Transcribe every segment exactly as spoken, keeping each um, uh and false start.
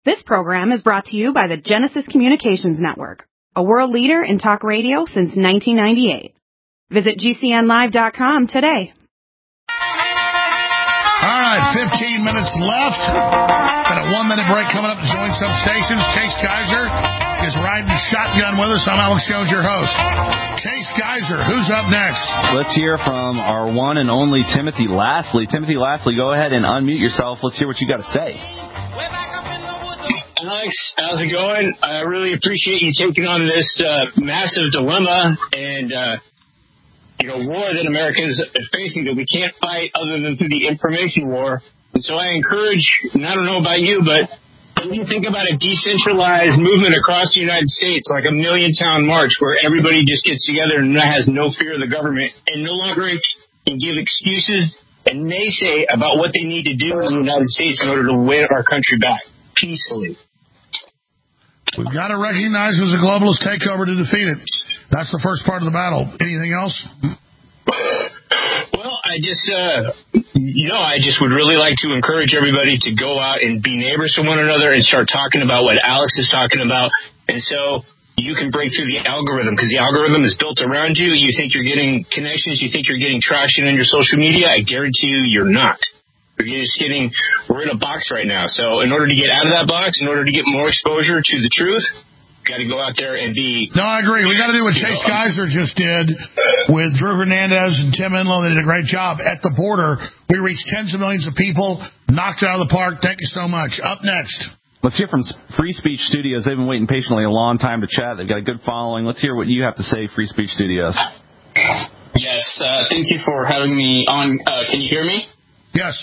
This program is brought to you by the Genesis Communications Network, a world leader in talk radio since nineteen ninety-eight. Visit G C N live dot com today. All right, fifteen minutes left. Got a one-minute break coming up to join some stations. Chase Geiser is riding shotgun with us. I'm Alex Jones, your host. Chase Geiser, who's up next? Let's hear from our one and only Timothy Lastly. Timothy Lastly, go ahead and unmute yourself. Let's hear what you got to say. Alex, how's it going? I really appreciate you taking on this uh, massive dilemma and, uh, you know, war that Americans are facing that we can't fight other than through the information war. And so I encourage, and I don't know about you, but when you think about a decentralized movement across the United States, like a million-town march where everybody just gets together and has no fear of the government and no longer can give excuses and naysay about what they need to do in the United States in order to win our country back peacefully. We've got to recognize it was a globalist takeover to defeat it. That's the first part of the battle. Anything else? Well, I just, uh, you know, I just would really like to encourage everybody to go out and be neighbors to one another and start talking about what Alex is talking about. And so you can break through the algorithm, because the algorithm is built around you. You think you're getting connections. You think you're getting traction in your social media. I guarantee you you're not. You're just getting, we're in a box right now. So in order to get out of that box, in order to get more exposure to the truth, you got to go out there and be... No, I agree. We got to do what Chase know, Geiser just did with Drew Hernandez and Tim Enlow. They did a great job at the border. We reached tens of millions of people, knocked it out of the park. Thank you so much. Up next. Let's hear from Free Speech Studios. They've been waiting patiently a long time to chat. They've got a good following. Let's hear what you have to say, Free Speech Studios. Yes, uh, thank you for having me on. Uh, can you hear me? Yes.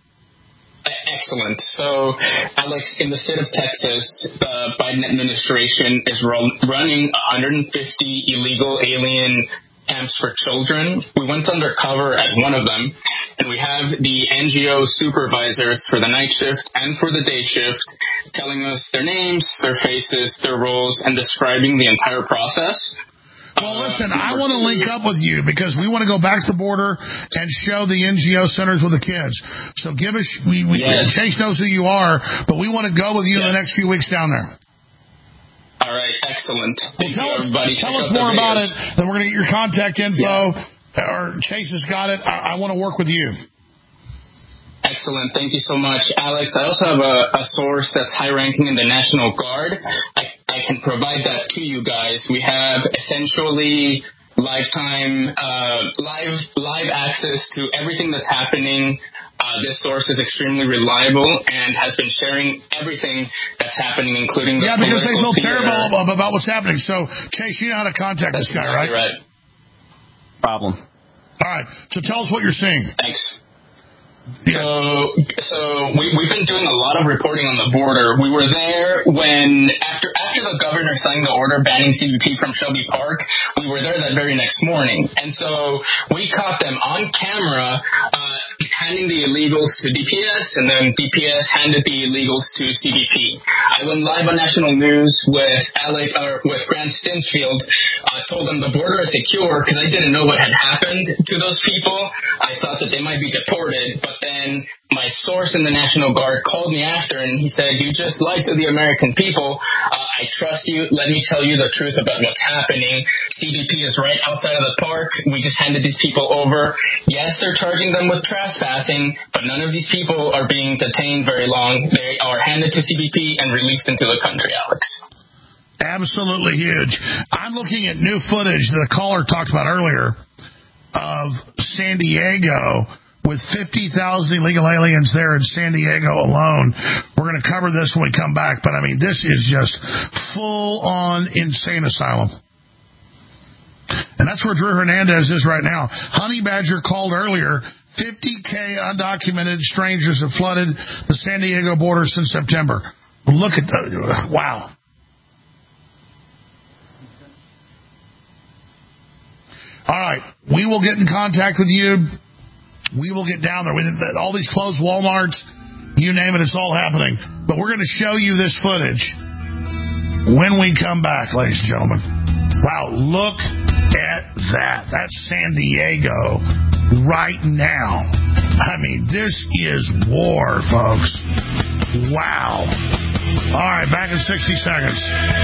Excellent. So, Alex, in the state of Texas, the Biden administration is ro- running one hundred fifty illegal alien camps for children. We went undercover at one of them, and we have the N G O supervisors for the night shift and for the day shift telling us their names, their faces, their roles, and describing the entire process. Well, listen, I want to link up with you because we want to go back to the border and show the N G O centers with the kids. So give us, we, we yes. Chase knows who you are, but we want to go with you yes. in the next few weeks down there. All right, excellent. Well, tell us, tell us more about it. Then we're going to get your contact info, yeah. or Chase has got it. I, I want to work with you. Excellent. Thank you so much, Alex. I also have a, a source that's high-ranking in the National Guard. I, I can provide that to you guys. We have essentially lifetime, uh, live live access to everything that's happening. Uh, this source is extremely reliable and has been sharing everything that's happening, including the yeah, because they feel theater. terrible about what's happening. So, Chase, you know how to contact that's this guy, exactly right? right? Problem. All right. So tell us what you're seeing. Thanks. So, so we, we've been doing a lot of reporting on the border. We were there when, after after the governor signed the order banning C B P from Shelby Park, we were there that very next morning. And so we caught them on camera uh, handing the illegals to D P S, and then D P S handed the illegals to C B P. I went live on national news with Alec, or with Grant Stinsfield, uh, told them the border is secure because I didn't know what had happened to those people. I thought that they might be deported, but then my source in the National Guard called me after, and he said, you just lied to the American people. Uh, I trust you. Let me tell you the truth about what's happening. C B P is right outside of the park. We just handed these people over. Yes, they're charging them with trespassing, but none of these people are being detained very long. They are handed to C B P and released into the country, Alex. Absolutely huge. I'm looking at new footage that the caller talked about earlier of San Diego with fifty thousand illegal aliens there in San Diego alone. We're going to cover this when we come back, but I mean, this is just full-on insane asylum. And that's where Drew Hernandez is right now. Honey Badger called earlier. fifty K undocumented strangers have flooded the San Diego border since September. Look at that. Wow. All right. We will get in contact with you. We will get down there. We, all these closed Walmarts, you name it, it's all happening. But we're going to show you this footage when we come back, ladies and gentlemen. Wow, look at that. That's San Diego right now. I mean, this is war, folks. Wow. All right, back in sixty seconds.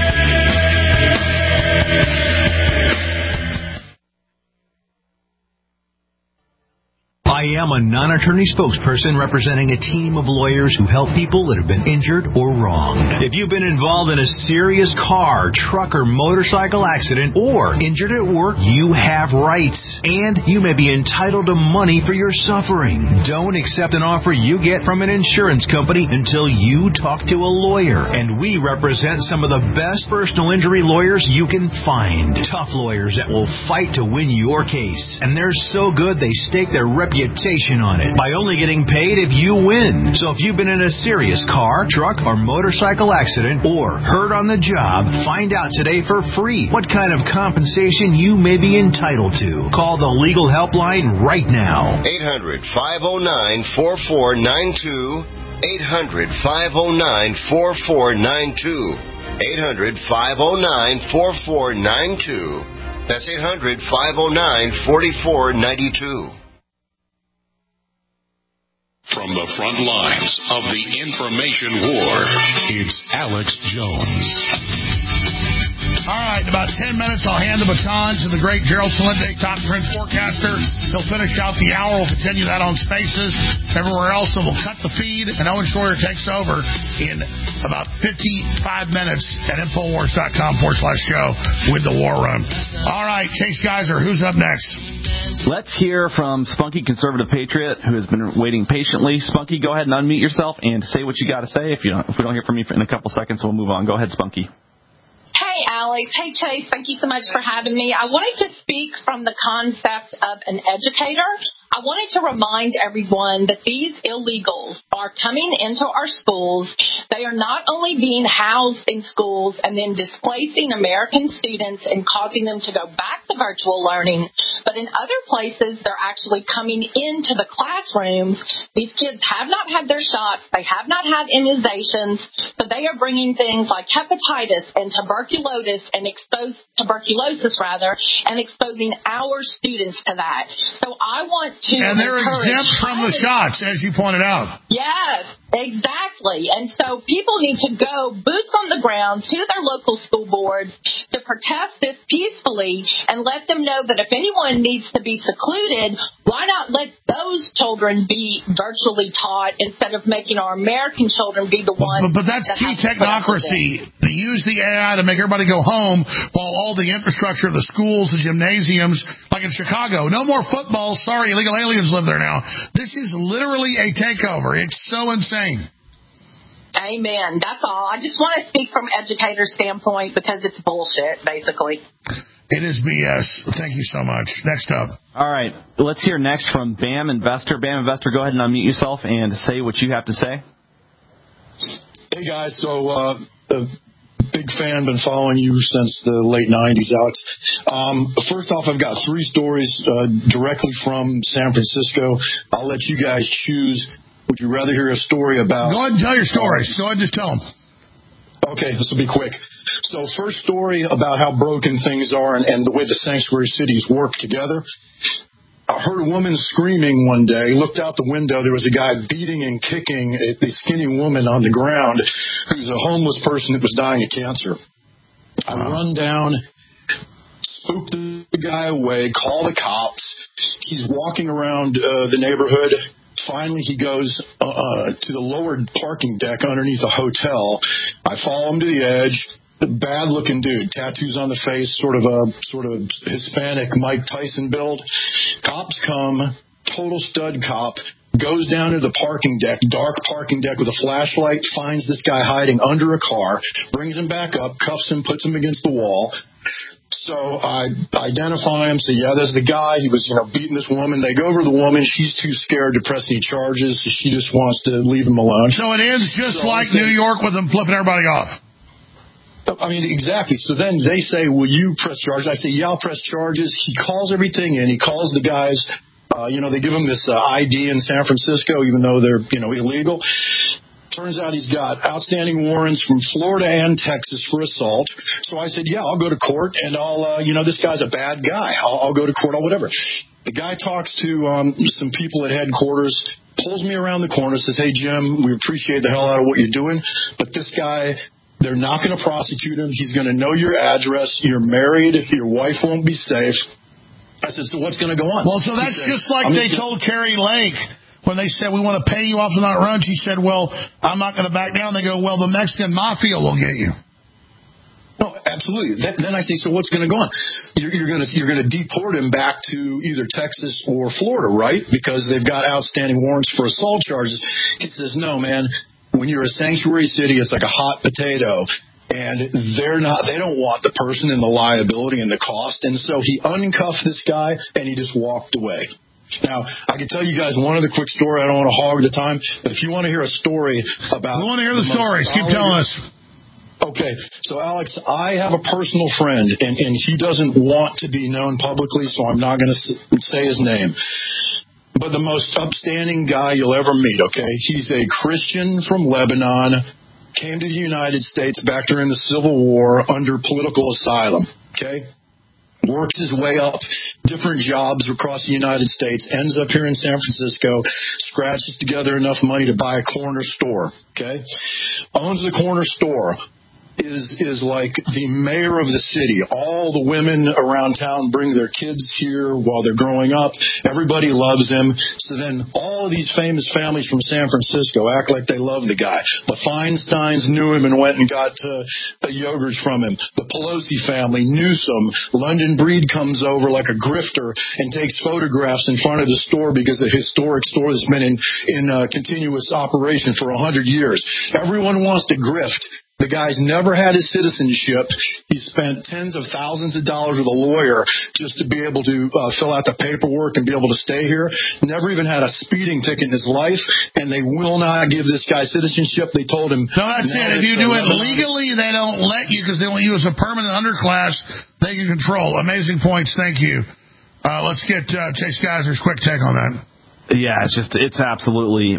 I am a non-attorney spokesperson representing a team of lawyers who help people that have been injured or wronged. If you've been involved in a serious car, truck, or motorcycle accident or injured at work, you have rights, and you may be entitled to money for your suffering. Don't accept an offer you get from an insurance company until you talk to a lawyer, and we represent some of the best personal injury lawyers you can find. Tough lawyers that will fight to win your case, and they're so good they stake their reputation on it by only getting paid if you win. So if you've been in a serious car, truck, or motorcycle accident or hurt on the job, find out today for free what kind of compensation you may be entitled to. Call the legal helpline right now. eight hundred, five oh nine, four four nine two. eight hundred, five oh nine, four four nine two. eight hundred, five oh nine, four four nine two. That's eight hundred, five oh nine, four four nine two. From the front lines of the information war, it's Alex Jones. All right, in about ten minutes, I'll hand the baton to the great Gerald Celente, top trends forecaster. He'll finish out the hour. We'll continue that on Spaces. Everywhere else, so we'll cut the feed, and Owen Schroyer takes over in about fifty-five minutes at Infowars.com forward slash show with the War Room. All right, Chase Geiser, who's up next? Let's hear from Spunky, Conservative Patriot, who has been waiting patiently. Spunky, go ahead and unmute yourself and say what you got to say. If you don't, if we don't hear from you in a couple seconds, we'll move on. Go ahead, Spunky. Hey, Alex. Hey, Chase. Thank you so much for having me. I wanted to speak from the concept of an educator. I wanted to remind everyone that these illegals are coming into our schools. They are not only being housed in schools and then displacing American students and causing them to go back to virtual learning, but in other places, they're actually coming into the classrooms. These kids have not had their shots. They have not had immunizations. So they are bringing things like hepatitis and tuberculosis and exposed tuberculosis rather, and exposing our students to that. So I want to And they're exempt from the shots, as you pointed out. Yes, exactly. And so people need to go boots on the ground to their local school boards to protest this peacefully and let them know that if anyone needs to be secluded, why not let those children be virtually taught instead of making our American children be the ones? But, but that's that key technocracy. They use the A I to make everybody go home while all the infrastructure of the schools, the gymnasiums, like in Chicago, no more football. Sorry, illegal aliens live there now. This is literally a takeover. It's so insane. Amen. That's all. I just want to speak from educator standpoint because it's bullshit, basically. It is B S. Thank you so much. Next up. All right. Let's hear next from BAM Investor. BAM Investor, go ahead and unmute yourself and say what you have to say. Hey, guys. So, uh, a big fan, been following you since the late nineties, Alex. Um, first off, I've got three stories uh, directly from San Francisco. I'll let you guys choose. Would you rather hear a story about... Go ahead and tell your stories. Go ahead and just tell them. Okay, this will be quick. So first story about how broken things are and, and the way the sanctuary cities work together. I heard a woman screaming one day, looked out the window, there was a guy beating and kicking a, a skinny woman on the ground who's a homeless person that was dying of cancer. I run down, spook the guy away, call the cops. He's walking around uh, the neighborhood. Finally, he goes uh, to the lower parking deck underneath a hotel. I follow him to the edge. Bad-looking dude, tattoos on the face, sort of a sort of Hispanic Mike Tyson build. Cops come, total stud cop, goes down to the parking deck, dark parking deck with a flashlight, finds this guy hiding under a car, brings him back up, cuffs him, puts him against the wall. So I identify him, say, yeah, that's the guy. He was, you know, beating this woman. They go over to the woman. She's too scared to press any charges, so she just wants to leave him alone. So it ends just so like say, New York with them flipping everybody off. I mean, exactly. So then they say, will you press charges? I say, yeah, I'll press charges. He calls everything in. He calls the guys. Uh, you know, they give him this uh, I D in San Francisco, even though they're, you know, illegal. Turns out he's got outstanding warrants from Florida and Texas for assault. So I said, yeah, I'll go to court, and I'll, uh, you know, this guy's a bad guy. I'll, I'll go to court or whatever. The guy talks to um, some people at headquarters, pulls me around the corner, says, hey, Jim, we appreciate the hell out of what you're doing, but this guy They're not going to prosecute him. He's going to know your address. You're married. Your wife won't be safe. I said, so what's going to go on? Well, so that's said, just like I'm they just told Carrie Lake when they said, we want to pay you off the not run. She said, well, I'm not going to back down. They go, well, the Mexican mafia will get you. No, absolutely. Then, then I say, so what's going to go on? You're, you're going to you're going to deport him back to either Texas or Florida, right? Because they've got outstanding warrants for assault charges. He says, no, man. When you're a sanctuary city, it's like a hot potato, and they're not. They don't want the person and the liability and the cost. And so he uncuffed this guy, and he just walked away. Now, I can tell you guys one other quick story. I don't want to hog the time, but if you want to hear a story about... We want to hear the, the stories. Keep telling us. Okay, so Alex, I have a personal friend, and, and he doesn't want to be known publicly, so I'm not going to say his name. But the most upstanding guy you'll ever meet, okay? He's a Christian from Lebanon, came to the United States back during the Civil War under political asylum, okay? Works his way up, different jobs across the United States, ends up here in San Francisco, scratches together enough money to buy a corner store, okay? Owns the corner store. Is is like the mayor of the city. All the women around town bring their kids here while they're growing up. Everybody loves him. So then all of these famous families from San Francisco act like they love the guy. The Feinsteins knew him and went and got uh, yogurts from him. The Pelosi family, Newsom, London Breed comes over like a grifter and takes photographs in front of the store because it's a historic store that's been in, in uh, continuous operation for one hundred years. Everyone wants to grift. The guy's never had his citizenship. He spent tens of thousands of dollars with a lawyer just to be able to uh, fill out the paperwork and be able to stay here. Never even had a speeding ticket in his life, and they will not give this guy citizenship. They told him... No, that's it. If you do it legally, they don't let you because they want you as a permanent underclass they can control. Amazing points. Thank you. Uh, let's get uh, Chase Geiser's quick take on that. Yeah, it's just, it's absolutely...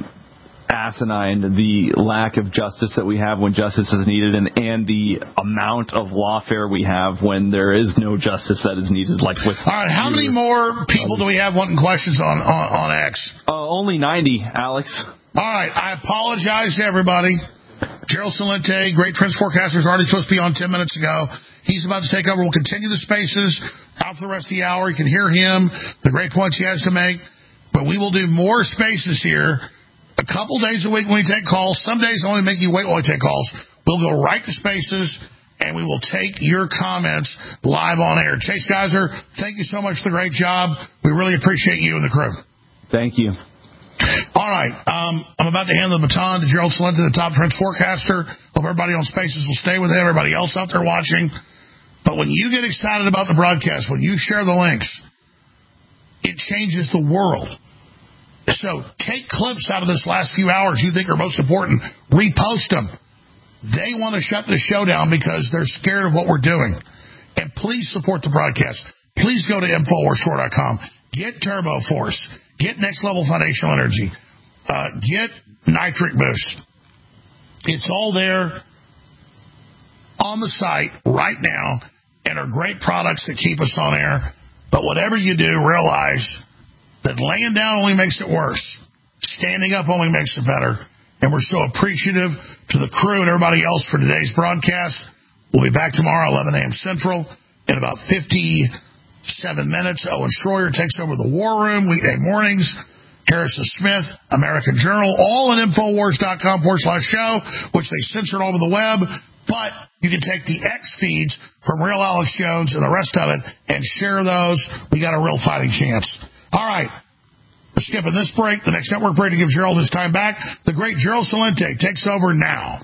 asinine, the lack of justice that we have when justice is needed, and, and the amount of lawfare we have when there is no justice that is needed. Like with all right, how many more people do we have wanting questions on on, on X? Uh, only ninety, Alex. All right, I apologize to everybody. Gerald Celente, great trends forecaster, is already supposed to be on ten minutes ago. He's about to take over. We'll continue the spaces out for the rest of the hour. You can hear him, the great points he has to make. But we will do more spaces here. A couple days a week when we take calls. Some days I only make you wait while we take calls. We'll go right to spaces, and we will take your comments live on air. Chase Geiser, thank you so much for the great job. We really appreciate you and the crew. Thank you. All right. Um, I'm about to hand the baton to Gerald Celente, the top trends forecaster. Hope everybody on spaces will stay with everybody else out there watching. But when you get excited about the broadcast, when you share the links, it changes the world. So take clips out of this last few hours you think are most important. Repost them. They want to shut the show down because they're scared of what we're doing. And please support the broadcast. Please go to Infowars four dot com. Get Turbo Force. Get Next Level Foundational Energy. Uh, get Nitric Boost. It's all there on the site right now and are great products that keep us on air. But whatever you do, realize that laying down only makes it worse. Standing up only makes it better. And we're so appreciative to the crew and everybody else for today's broadcast. We'll be back tomorrow, eleven a.m. Central, in about fifty-seven minutes. Owen Schroyer takes over the War Room weekday mornings. Harrison Smith, American Journal, all at Infowars.com forward slash show, which they censored all over the web. But you can take the X feeds from Real Alex Jones and the rest of it and share those. We got a real fighting chance. All right, we're skipping this break. The next network break to give Gerald his time back. The great Gerald Celente takes over now.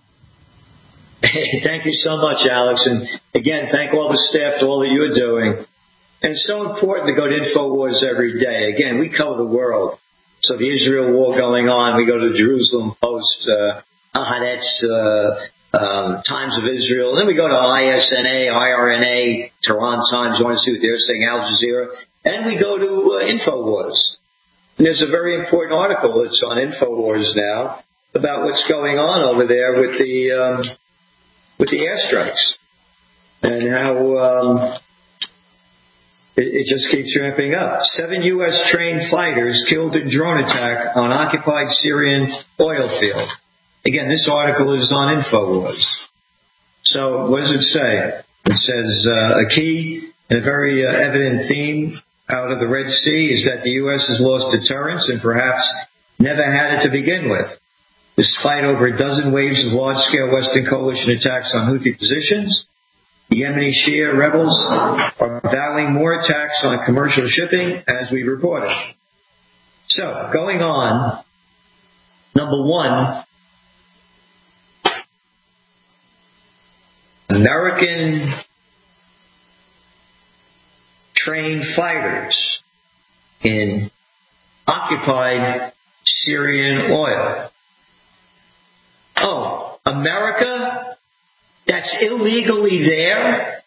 Hey, thank you so much, Alex. And again, thank all the staff for all that you're doing. And it's so important to go to Infowars every day. Again, we cover the world. So the Israel war going on, we go to the Jerusalem Post, uh, Haaretz, uh, um, Times of Israel. And then we go to I S N A, I R N A, Tehran Times. You want to see what they're saying, Al Jazeera. And we go to uh, Infowars. And there's a very important article that's on Infowars now about what's going on over there with the um, with the airstrikes and how um, it, it just keeps ramping up. Seven U S trained fighters killed in drone attack on occupied Syrian oil field. Again, this article is on Infowars. So what does it say? It says uh, a key and a very uh, evident theme out of the Red Sea is that the U S has lost deterrence and perhaps never had it to begin with. Despite over a dozen waves of large-scale Western coalition attacks on Houthi positions, the Yemeni Shia rebels are vowing more attacks on commercial shipping, as we reported. So, going on, number one, American trained fighters in occupied Syrian oil. Oh, America? That's illegally there?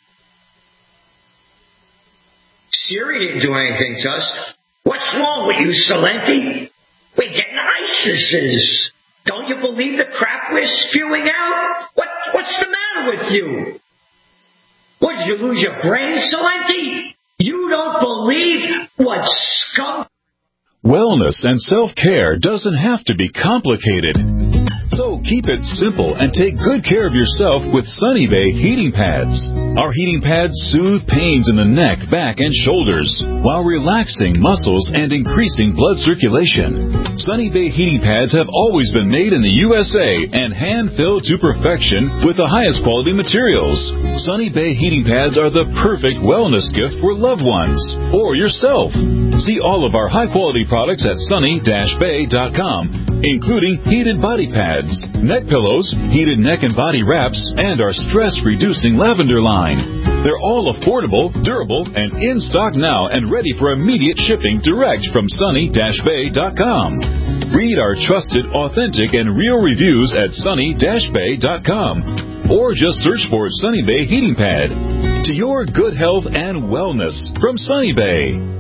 Syria didn't do anything to us. What's wrong with you, Celente? We're getting ISISes. Don't you believe the crap we're spewing out? What, what's the matter with you? What, did you lose your brain, Celente? You don't believe what scum... Wellness and self-care doesn't have to be complicated. So keep it simple and take good care of yourself with Sunny Bay heating pads. Our heating pads soothe pains in the neck, back, and shoulders while relaxing muscles and increasing blood circulation. Sunny Bay heating pads have always been made in the U S A and hand-filled to perfection with the highest quality materials. Sunny Bay heating pads are the perfect wellness gift for loved ones or yourself. See all of our high-quality products at sunny dash bay dot com, including heated body pads, neck pillows, heated neck and body wraps, and our stress-reducing lavender line. They're all affordable, durable, and in stock now and ready for immediate shipping direct from sunny dash bay dot com. Read our trusted, authentic, and real reviews at sunny dash bay dot com or just search for Sunny Bay Heating Pad. To your good health and wellness from Sunny Bay.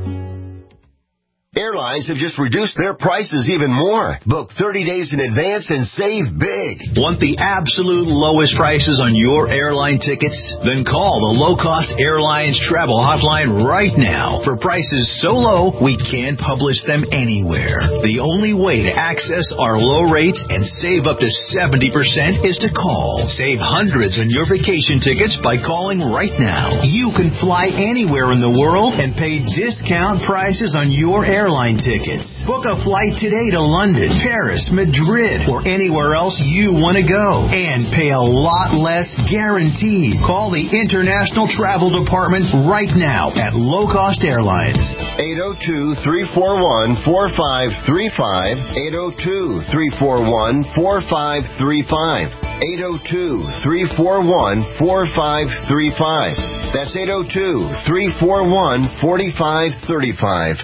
Airlines have just reduced their prices even more. Book thirty days in advance and save big. Want the absolute lowest prices on your airline tickets? Then call the Low Cost Airlines Travel Hotline right now for prices so low we can't publish them anywhere. The only way to access our low rates and save up to seventy percent is to call. Save hundreds on your vacation tickets by calling right now. You can fly anywhere in the world and pay discount prices on your airline Airline tickets. Book a flight today to London, Paris, Madrid, or anywhere else you want to go. And pay a lot less guaranteed. Call the International Travel Department right now at Low Cost Airlines. eight oh two, three four one, four five three five. eight oh two, three four one, four five three five. eight oh two, three four one, four five three five. That's eight oh two, three four one, four five three five.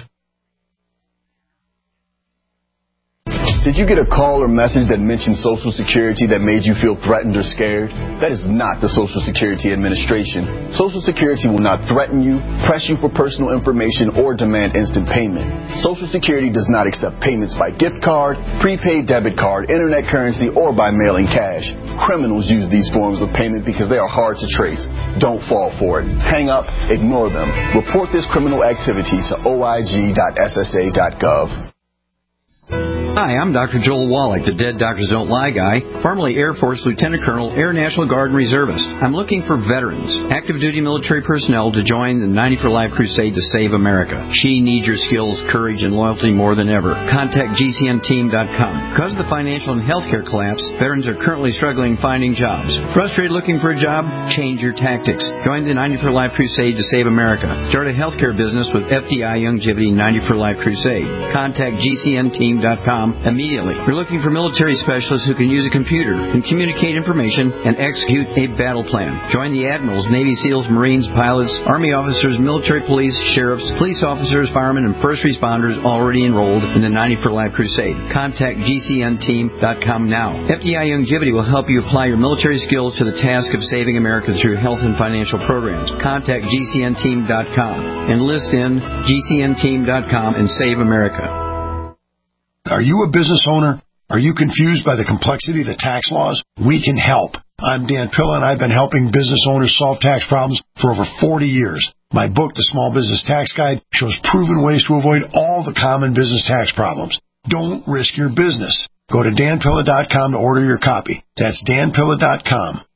Did you get a call or message that mentioned Social Security that made you feel threatened or scared? That is not the Social Security Administration. Social Security will not threaten you, press you for personal information, or demand instant payment. Social Security does not accept payments by gift card, prepaid debit card, internet currency, or by mailing cash. Criminals use these forms of payment because they are hard to trace. Don't fall for it. Hang up, ignore them. Report this criminal activity to O I G dot S S A dot gov. Hi, I'm Doctor Joel Wallach, the Dead Doctors Don't Lie guy, formerly Air Force Lieutenant Colonel, Air National Guard and Reservist. I'm looking for veterans, active duty military personnel to join the ninety for Life crusade to save America. She needs your skills, courage, and loyalty more than ever. Contact G C N team dot com. Because of the financial and healthcare collapse, veterans are currently struggling finding jobs. Frustrated looking for a job? Change your tactics. Join the ninety for Life crusade to save America. Start a healthcare business with F D I Youngevity ninety for Life crusade. Contact G C N team dot com immediately. We're looking for military specialists who can use a computer, can communicate information, and execute a battle plan. Join the admirals, Navy SEALs, Marines, pilots, Army officers, military police, sheriffs, police officers, firemen, and first responders already enrolled in the ninety for Life crusade. Contact G C N team dot com now. F D I Youngevity will help you apply your military skills to the task of saving America through health and financial programs. Contact G C N team dot com. Enlist in G C N team dot com and save America. Are you a business owner? Are you confused by the complexity of the tax laws? We can help. I'm Dan Pilla, and I've been helping business owners solve tax problems for over forty years. My book, The Small Business Tax Guide, shows proven ways to avoid all the common business tax problems. Don't risk your business. Go to Dan Pilla dot com to order your copy. That's Dan Pilla dot com.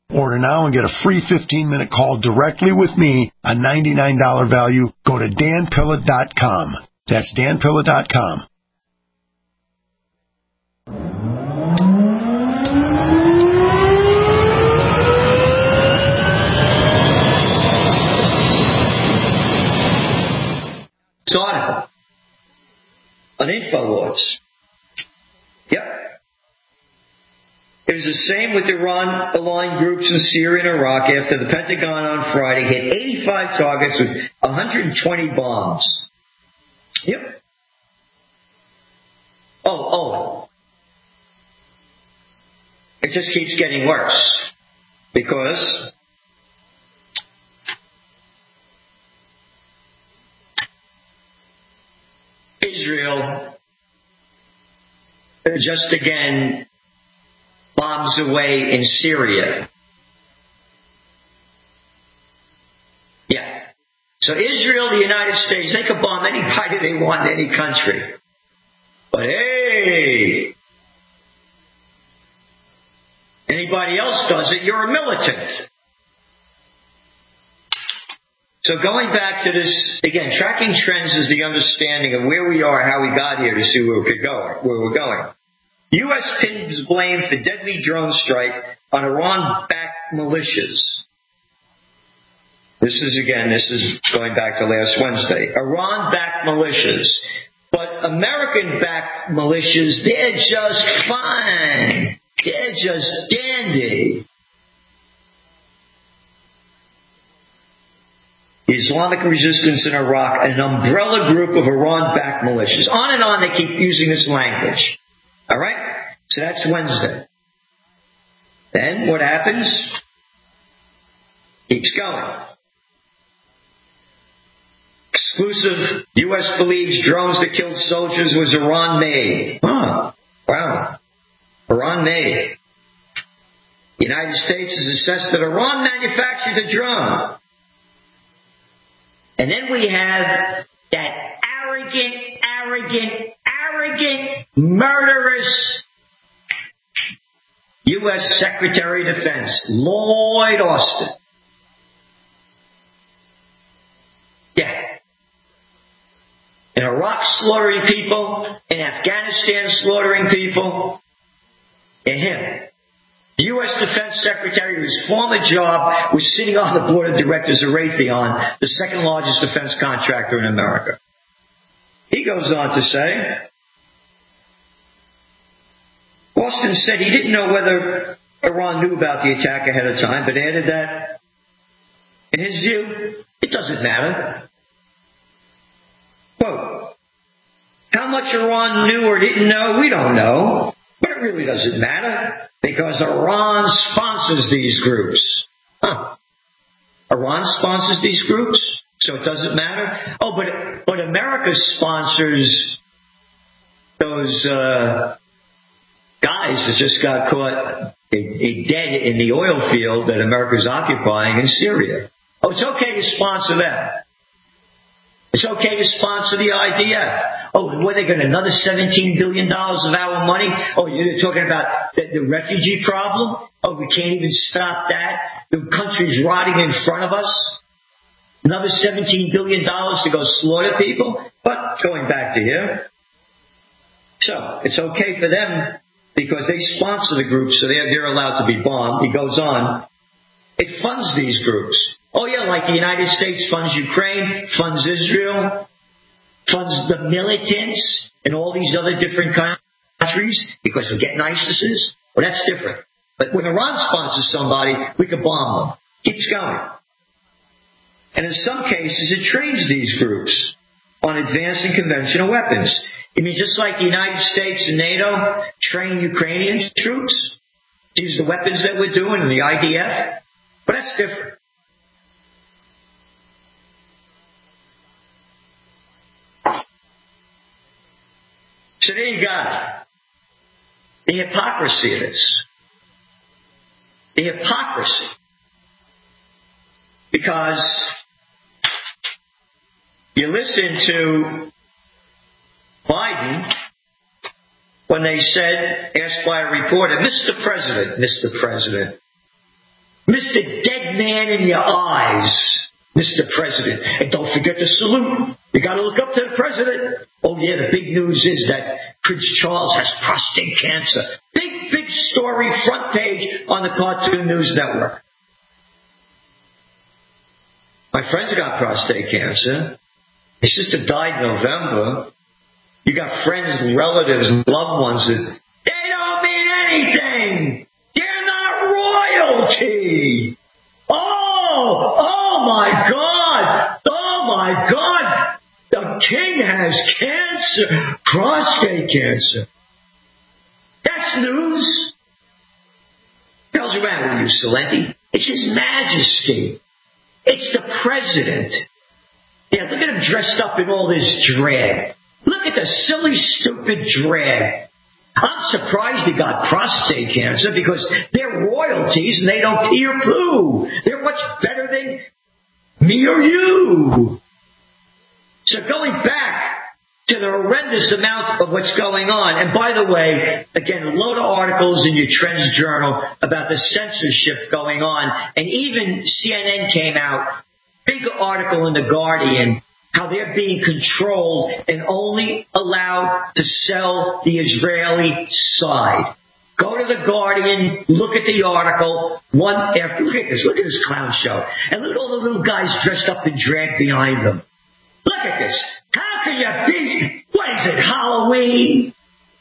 Order now and get a free fifteen-minute call directly with me, a ninety-nine dollars value. Go to dan pilla dot com. That's dan pilla dot com. This article on InfoWars. Yep. It was the same with Iran-aligned groups in Syria and Iraq after the Pentagon on Friday hit eighty-five targets with one hundred twenty bombs. Yep. Oh, oh. It just keeps getting worse because Israel just again bombs away in Syria. Yeah. So Israel, the United States, they could bomb anybody they want in any country. But hey, anybody else does it, you're a militant. So going back to this, again, tracking trends is the understanding of where we are, how we got here to see where we could go, where we're going. U S pins blame for deadly drone strike on Iran-backed militias. This is, again, this is going back to last Wednesday. Iran-backed militias. But American-backed militias, they're just fine. They're just dandy. The Islamic resistance in Iraq, an umbrella group of Iran-backed militias. On and on, they keep using this language. All right? So that's Wednesday. Then what happens? Keeps going. Exclusive U S believes drones that killed soldiers was Iran-made. Huh. Wow. Iran-made. The United States has assessed that Iran manufactured the drone. And then we have that arrogant, arrogant, arrogant, murderous U S Secretary of Defense, Lloyd Austin. Yeah. In Iraq slaughtering people, in Afghanistan slaughtering people, and him. The U S Defense Secretary, whose former job was sitting on the board of directors of Raytheon, the second largest defense contractor in America. He goes on to say, Austin said he didn't know whether Iran knew about the attack ahead of time, but added that, in his view, it doesn't matter. Quote, how much Iran knew or didn't know, we don't know. But it really doesn't matter, because Iran sponsors these groups. Huh. Iran sponsors these groups, so it doesn't matter? Oh, but but America sponsors those uh, guys that just got caught a, a dead in the oil field that America's occupying in Syria. Oh, it's okay to sponsor them. It's okay to sponsor the I D F. Oh, what, they got another seventeen billion dollars of our money? Oh, you're talking about the, the refugee problem? Oh, we can't even stop that. The country's rotting in front of us. Another seventeen billion dollars to go slaughter people? But going back to here. So, it's okay for them because they sponsor the groups, so they're, they're allowed to be bombed. He goes on. It funds these groups. Oh, yeah, like the United States funds Ukraine, funds Israel, funds the militants in all these other different countries because we're getting ISIS. Well, that's different. But when Iran sponsors somebody, we can bomb them. Keeps going. And in some cases, it trains these groups on advanced and conventional weapons. I mean, just like the United States and NATO train Ukrainian troops to use the weapons that we're doing in the I D F. But that's different. So there you got it. The hypocrisy of this. The hypocrisy. Because you listen to Biden when they said, asked by a reporter, Mister President, Mister President, Mister Dead Man in Your Eyes, Mister President. And don't forget to salute. You got to look up to the president. Oh, yeah, the big news is that Prince Charles has prostate cancer. Big, big story, front page on the Cartoon News Network. My friend's got prostate cancer. His sister died in November. You got friends, relatives, loved ones that they don't mean anything. They're not royalty. Oh, oh my God. Oh my God. The king has cancer, prostate cancer. That's news. How's the matter with you, Salenti? It's His Majesty. It's the president. Yeah, look at him dressed up in all this drag. Look at the silly, stupid drag. I'm surprised he got prostate cancer because they're royalties and they don't pee or poo. They're much better than me or you. So going back to the horrendous amount of what's going on, and by the way, again, a load of articles in your Trends Journal about the censorship going on, and even C N N came out, big article in The Guardian, how they're being controlled and only allowed to sell the Israeli side. Go to The Guardian, look at the article, one after, look at this, look at this clown show, and look at all the little guys dressed up in drag behind them. Look at this. How can you be, what is it, Halloween?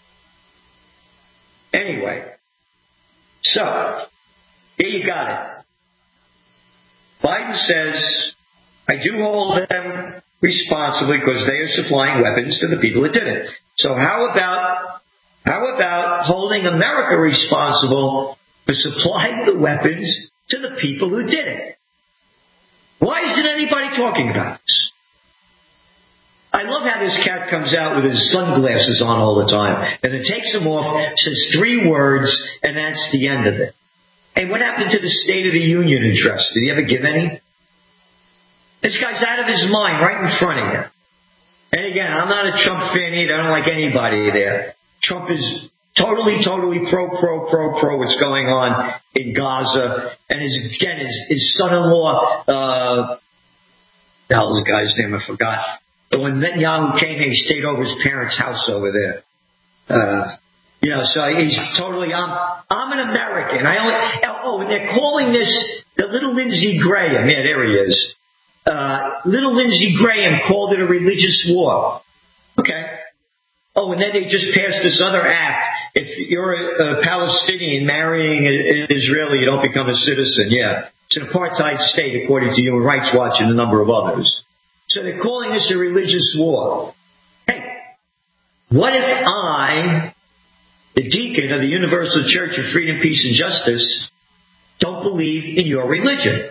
Anyway, so, here you got it. Biden says, I do hold them responsible because they are supplying weapons to the people that did it. So how about how about holding America responsible for supplying the weapons to the people who did it? Why isn't anybody talking about this? I love how this cat comes out with his sunglasses on all the time, and then takes them off, says three words, and that's the end of it. Hey, what happened to the State of the Union address? Did he ever give any? This guy's out of his mind right in front of you. And again, I'm not a Trump fan either. I don't like anybody there. Trump is totally, totally pro, pro, pro, pro what's going on in Gaza. And his, again, his, his son-in-law, uh, the hell was the guy's name? I forgot. But when Netanyahu came here, he stayed over his parents' house over there. Uh, you know, so he's totally, I'm, I'm an American. I only, oh, and they're calling this the little Lindsey Graham. Yeah, there he is. Uh, little Lindsey Graham called it a religious war. Okay. Oh, and then they just passed this other act. If you're a, a Palestinian marrying an Israeli, you don't become a citizen. Yeah. It's an apartheid state, according to Human Rights Watch and a number of others. So they're calling this a religious war. Hey, what if I, the deacon of the Universal Church of Freedom, Peace, and Justice, don't believe in your religion?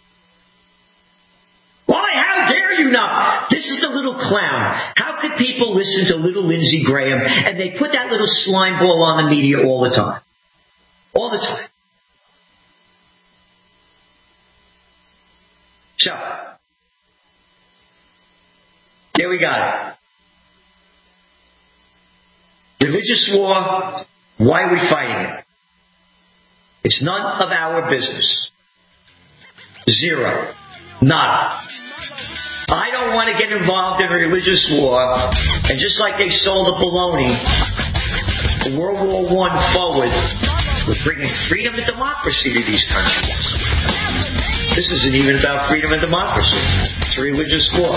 Why? How dare you not? This is the little clown. How could people listen to little Lindsey Graham and they put that little slime ball on the media all the time? All the time. So, there we got it. Religious war, why are we fighting it? It's none of our business. Zero. Nada. I don't want to get involved in a religious war, and just like they sold the baloney, World War One forward, we're bringing freedom and democracy to these countries. This isn't even about freedom and democracy. It's a religious war.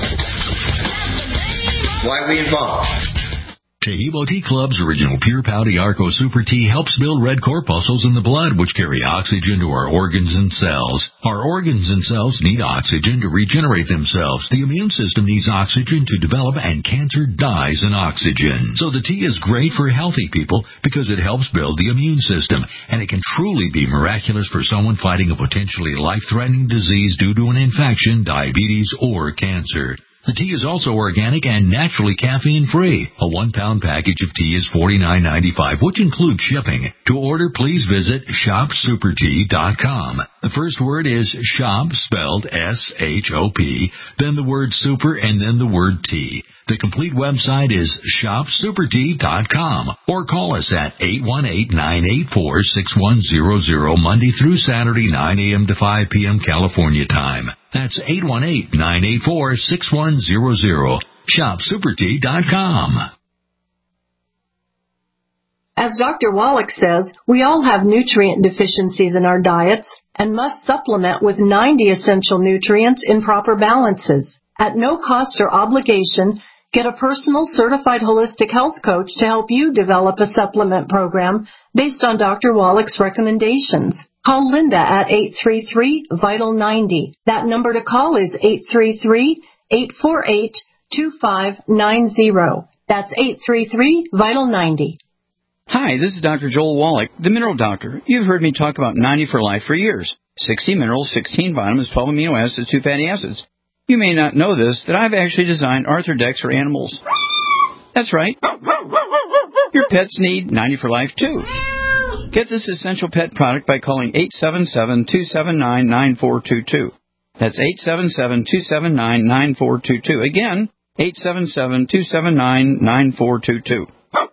Why are we involved? Taheebo Tea Club's original Pure Pouty Arco Super Tea helps build red corpuscles in the blood, which carry oxygen to our organs and cells. Our organs and cells need oxygen to regenerate themselves. The immune system needs oxygen to develop, and cancer dies in oxygen. So the tea is great for healthy people because it helps build the immune system, and it can truly be miraculous for someone fighting a potentially life-threatening disease due to an infection, diabetes, or cancer. The tea is also organic and naturally caffeine-free. A one-pound package of tea is forty-nine ninety-five, which includes shipping. To order, please visit shop super tea dot com. The first word is shop, spelled S H O P, then the word super, and then the word tea. The complete website is shop super tea dot com, or call us at eight one eight, nine eight four, six one zero zero, Monday through Saturday, nine a.m. to five p.m. California time. That's eight one eight, nine eight four, six one zero zero. shop super tea dot com. As Doctor Wallach says, we all have nutrient deficiencies in our diets and must supplement with ninety essential nutrients in proper balances. At no cost or obligation, get a personal certified holistic health coach to help you develop a supplement program based on Doctor Wallach's recommendations. Call Linda at eight three three, vital ninety. That number to call is eight three three, eight four eight, two five nine zero. That's eight three three, vital ninety. Hi, this is Doctor Joel Wallach, the Mineral Doctor. You've heard me talk about ninety for Life for years. sixty minerals, sixteen vitamins, twelve amino acids, two fatty acids. You may not know this, that I've actually designed Arthrodex for animals. That's right. Your pets need ninety for Life, too. Get this essential pet product by calling eight seven seven, two seven nine, nine four two two. That's eight seven seven, two seven nine, nine four two two. Again, eight seven seven, two seven nine, nine four two two.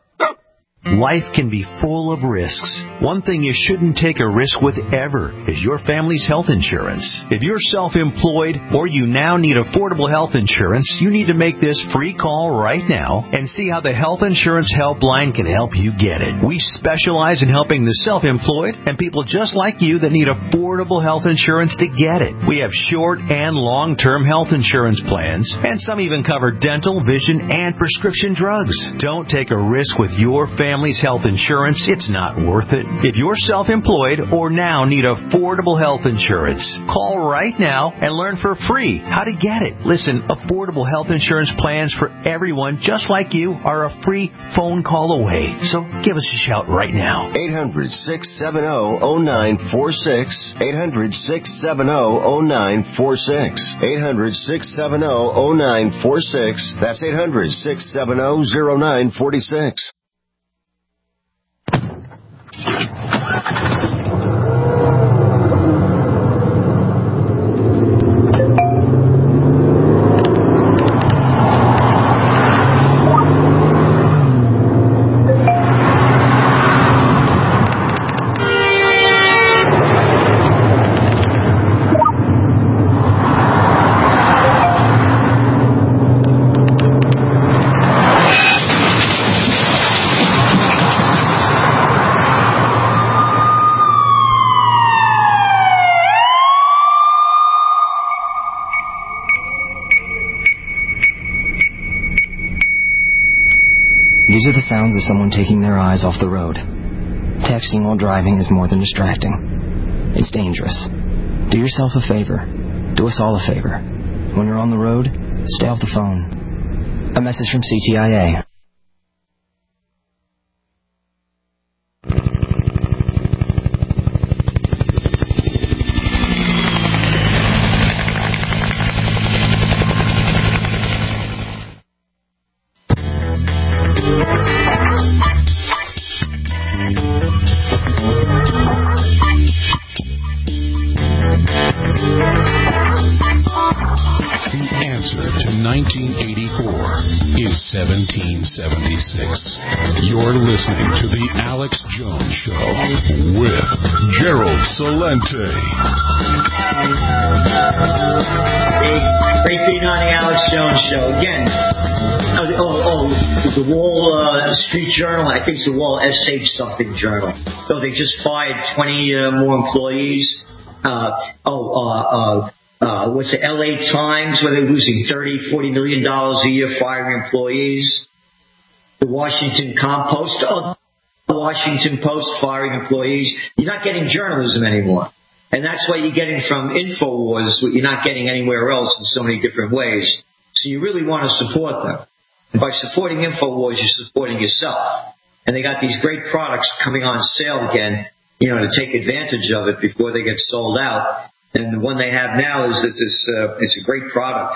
Life can be full of risks. One thing you shouldn't take a risk with ever is your family's health insurance. If you're self-employed or you now need affordable health insurance, you need to make this free call right now and see how the Health Insurance Helpline can help you get it. We specialize in helping the self-employed and people just like you that need affordable health insurance to get it. We have short and long-term health insurance plans, and some even cover dental, vision, and prescription drugs. Don't take a risk with your family. Family's health insurance, it's not worth it. If you're self-employed or now need affordable health insurance, call right now and learn for free how to get it. Listen, affordable health insurance plans for everyone just like you are a free phone call away. So give us a shout right now. eight hundred, six seven zero, zero nine four six. eight hundred, six seven zero, zero nine four six. eight hundred, six seven zero, zero nine four six. That's eight hundred, six seven zero, zero nine four six. These are the sounds of someone taking their eyes off the road. Texting while driving is more than distracting. It's dangerous. Do yourself a favor. Do us all a favor. When you're on the road, stay off the phone. A message from C T I A. seventeen seventy-six. You're listening to The Alex Jones Show with Gerald Celente. Great being on The Alex Jones Show. Again, oh, oh, oh the Wall uh, Street Journal, I think it's the Wall S H something Journal. So they just fired twenty uh, more employees. Uh, oh, uh, uh, Uh, what's the L A Times, where they're losing thirty, forty million dollars a year firing employees. The Washington Compost, oh, the Washington Post firing employees. You're not getting journalism anymore. And that's what you're getting from InfoWars, what you're not getting anywhere else in so many different ways. So you really want to support them. And by supporting InfoWars, you're supporting yourself. And they got these great products coming on sale again, you know, to take advantage of it before they get sold out. And the one they have now is that this, uh, it's a great product.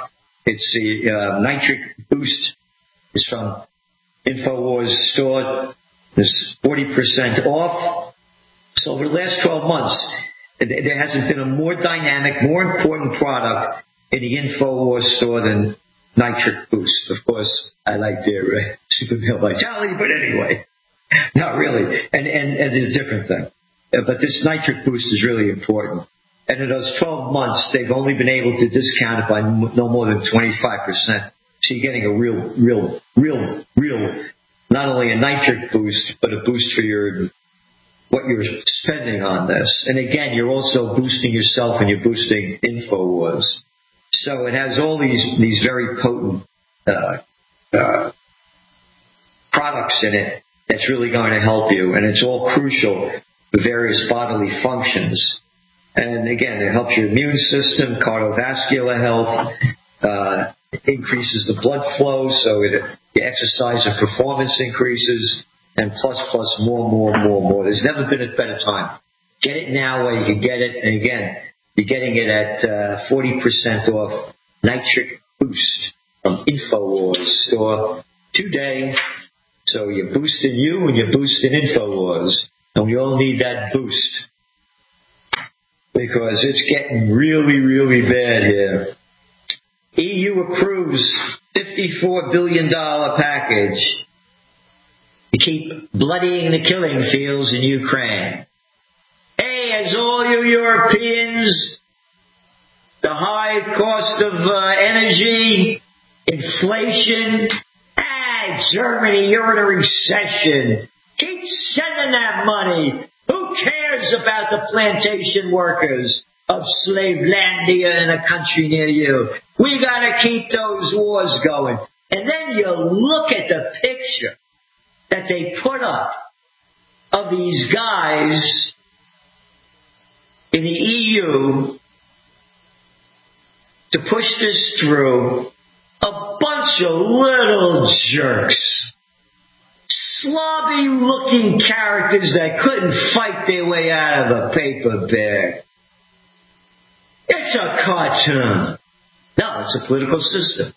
It's the uh, nitric boost. It's from InfoWars store. There's forty percent off. So over the last twelve months, there hasn't been a more dynamic, more important product in the InfoWars store than Nitric Boost. Of course, I like their uh, super male vitality, but anyway, not really. And, and, and it's a different thing. Uh, but this Nitric Boost is really important. And in those twelve months, they've only been able to discount it by no more than twenty-five percent. So you're getting a real, real, real, real, not only a nitric boost, but a boost for your, what you're spending on this. And again, you're also boosting yourself and you're boosting InfoWars. So it has all these, these very potent, uh, uh, products in it that's really going to help you. And it's all crucial for various bodily functions. And again, it helps your immune system, cardiovascular health, uh, increases the blood flow, so it, your exercise and performance increases, and plus, plus, more, more, more, more. There's never been a better time. Get it now where you can get it, and again, you're getting it at uh, forty percent off Nitric Boost from InfoWars store today. So you're boosting you and you're boosting InfoWars, and we all need that boost because it's getting really, really bad here. E U approves fifty-four billion dollars package to keep bloodying the killing fields in Ukraine. Hey, as all you Europeans, the high cost of uh, energy, inflation, ah, Germany, you're in a recession. Keep sending that money. Who cares about the plantation workers of Slavelandia in a country near you? We gotta keep those wars going. And then you look at the picture that they put up of these guys in the E U to push this through. A bunch of little jerks. Slobby looking characters that couldn't fight their way out of a paper bag. It's a cartoon. No, it's a political system.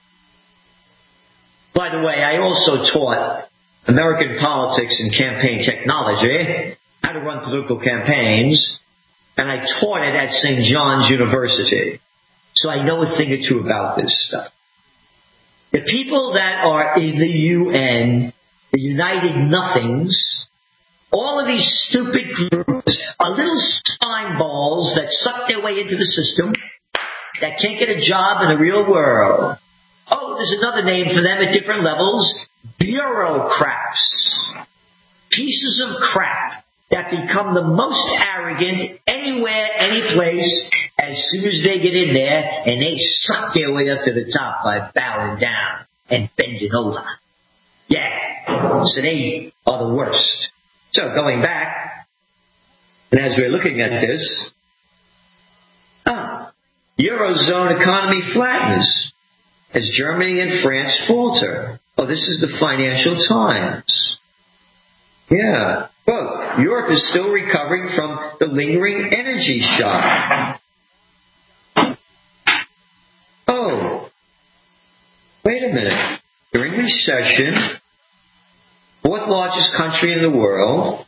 By the way, I also taught American politics and campaign technology, how to run political campaigns, and I taught it at Saint John's University. So I know a thing or two about this stuff. The people that are in the U N, the United Nothings, all of these stupid groups are little slime balls that suck their way into the system, that can't get a job in the real world. Oh, there's another name for them at different levels. Bureaucrats. Pieces of crap that become the most arrogant anywhere, any place, as soon as they get in there, and they suck their way up to the top by bowing down and bending over. Yeah. So they are the worst. So going back, and as we're looking at this, ah, Eurozone economy flattens as Germany and France falter. Oh, this is the Financial Times. Yeah. Well, Europe is still recovering from the lingering energy shock. Oh, wait a minute. During recession, fourth largest country in the world,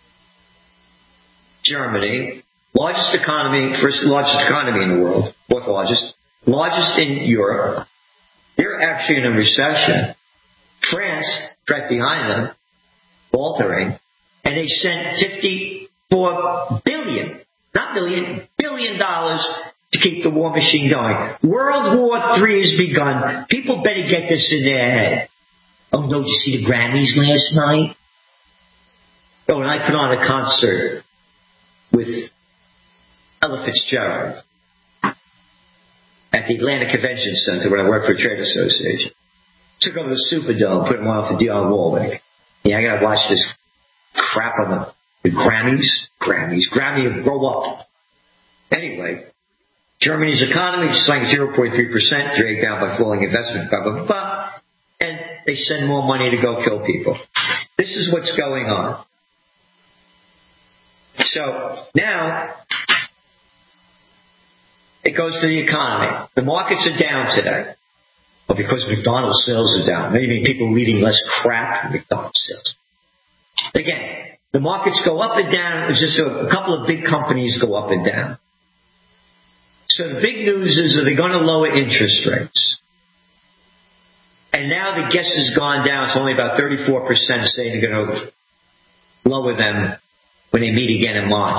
Germany, largest economy, first largest economy in the world, fourth largest, largest in Europe. They're actually in a recession. France, right behind them, faltering, and they sent fifty-four billion, not million, billion dollars to keep the war machine going. World War Three has begun. People better get this in their head. Oh, no, did you see the Grammys last night? Oh, and I put on a concert with Ella Fitzgerald at the Atlanta Convention Center when I worked for a trade association. Took over the Superdome, put one off for Dionne Warwick. Yeah, I gotta watch this crap on the, the Grammys. Grammys. Grammy, grow up. Anyway, Germany's economy is like zero point three percent, dragged down by falling investment, blah, blah, blah. And they send more money to go kill people. This is what's going on. So, now, it goes to the economy. The markets are down today. Well, because McDonald's sales are down. Maybe people are eating less crap than McDonald's sales. Again, the markets go up and down. It's just a, a couple of big companies go up and down. So the big news is that they're going to lower interest rates. And now the guess has gone down. It's only about thirty-four percent saying they're going to lower them when they meet again in March.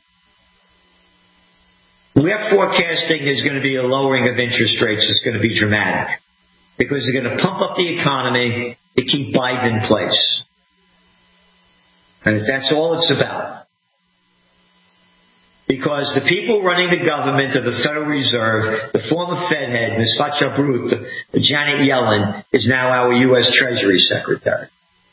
We're forecasting there's going to be a lowering of interest rates. It's going to be dramatic because they're going to pump up the economy to keep Biden in place. And that's all it's about. Because the people running the government of the Federal Reserve, the former Fed head, Miz Fatchabrut, Janet Yellen, is now our U S Treasury Secretary.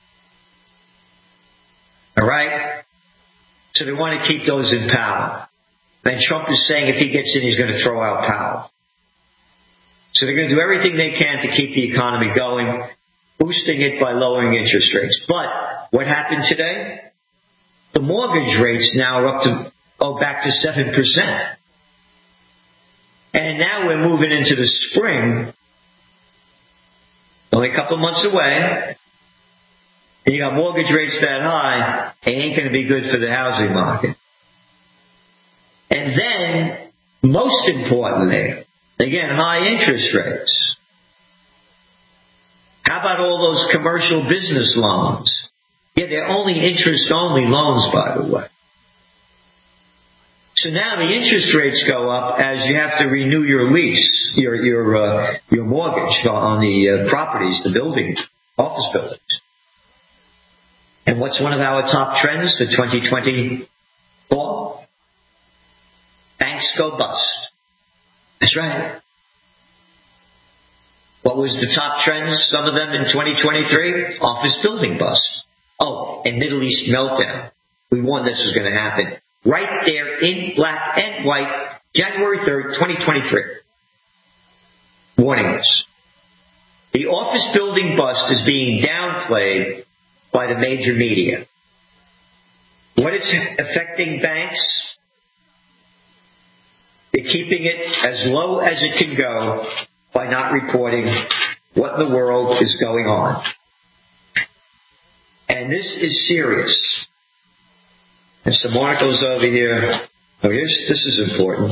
All right? So they want to keep those in power. And Trump is saying if he gets in, he's going to throw out power. So they're going to do everything they can to keep the economy going, boosting it by lowering interest rates. But what happened today? The mortgage rates now are up to, oh, back to seven percent. And now we're moving into the spring, only a couple of months away, and you got mortgage rates that high, it ain't going to be good for the housing market. And then, most importantly, again, high interest rates. How about all those commercial business loans? Yeah, they're only interest-only loans, by the way. So now the interest rates go up as you have to renew your lease, your your uh, your mortgage on the uh, properties, the building, office buildings. And what's one of our top trends for twenty twenty-four? Banks go bust. That's right. What was the top trends, some of them in twenty twenty-three? Office building bust. Oh, and Middle East meltdown. We warned this was going to happen. Right there in black and white, January third, twenty twenty-three. Warning us. The office building bust is being downplayed by the major media. What is affecting banks? They're keeping it as low as it can go by not reporting what in the world is going on. And this is serious. And some articles over here. Oh, here's, this is important.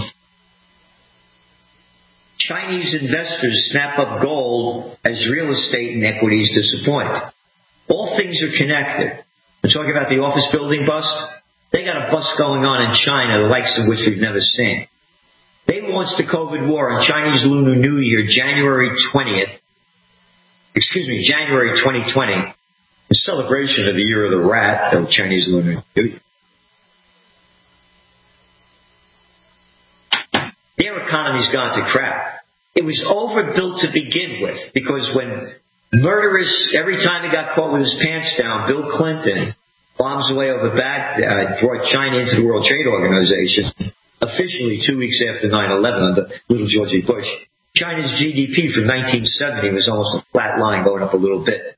Chinese investors snap up gold as real estate and equities disappoint. All things are connected. We're talking about the office building bust. They got a bust going on in China, the likes of which we've never seen. They launched the COVID war on Chinese Lunar New Year, January twentieth. Excuse me, January twenty twenty. In celebration of the Year of the Rat, of Chinese Lunar New Year. Their economy's gone to crap. It was overbuilt to begin with because when murderous, every time he got caught with his pants down, Bill Clinton bombs away over Baghdad, uh, brought China into the World Trade Organization, officially two weeks after nine eleven under little Georgie Bush. China's G D P from nineteen seventy was almost a flat line going up a little bit.